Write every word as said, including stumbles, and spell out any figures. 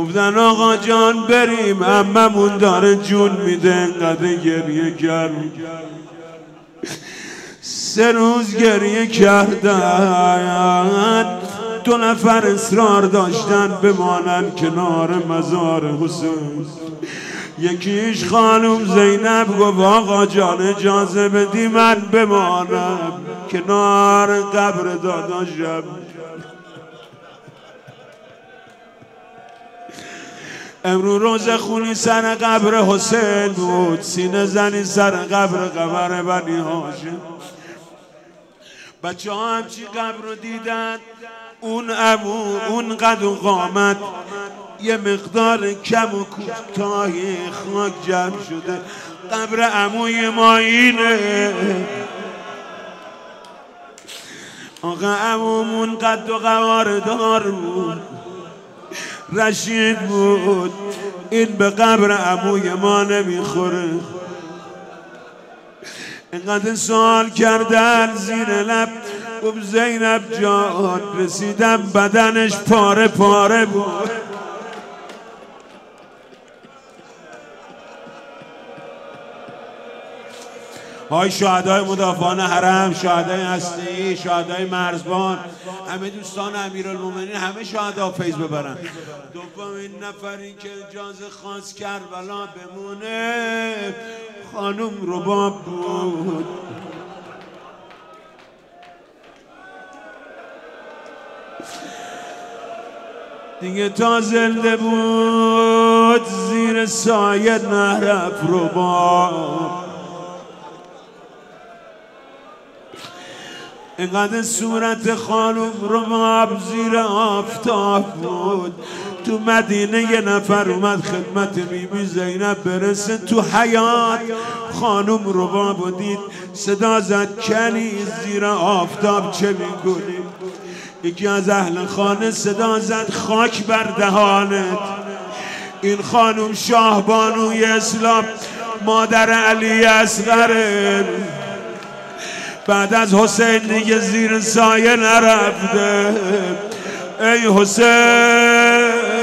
گفتن آقا جان بریم، عممون داره جون میده. انقدر گریه کرد، سه روز گریه کردن. دو نفر اصرار داشتن بمانن کنار مزار حسین. یکیش خانم زینب گفت آقا جان اجازه بدی من بمانم کنار قبر داداشم. امرو روز خونی سر قبر حسین بود، سینه زنی سر قبر قمر بنی هاشم. بچه ها همچی قبر رو دیدن، اون عمو اون قد و قامت یه مقدار کم و کوتاهی خاک جمع شده. قبر عموی ما اینه. آقا عمومون قد و قواردار بود، رشید بود. این به قبر عموی ما نمیخوره. اینقدر سوال کردن زیر لب، گفت زینب جان رسیدم بدنش پاره پاره بود. های شهدای مدافعان حرم، شهدای هستی، شهدای مرزبان، همه دوستان امیرالمومنین، همه شهدا فیض ببرن. دومین نفری که اجازه خواست کربلا بمونه خانم رباب بود. دیگه تا زنده بود زیر سایه نرفت رباب. اینقدر صورت خانم رباب زیر آفتاب بود. تو مدینه یه نفر اومد خدمت بیبی زینب برسه، تو حیات خانم رباب دید، صدا زد کنی زیر آفتاب چه میکنی؟ یکی از اهل خانه صدا زد خاک بر دهانت. این خانم شاهبانوی اسلام، مادر علی اصغره، بعد از حسین دیگه زیر سایه نرفته. ای حسین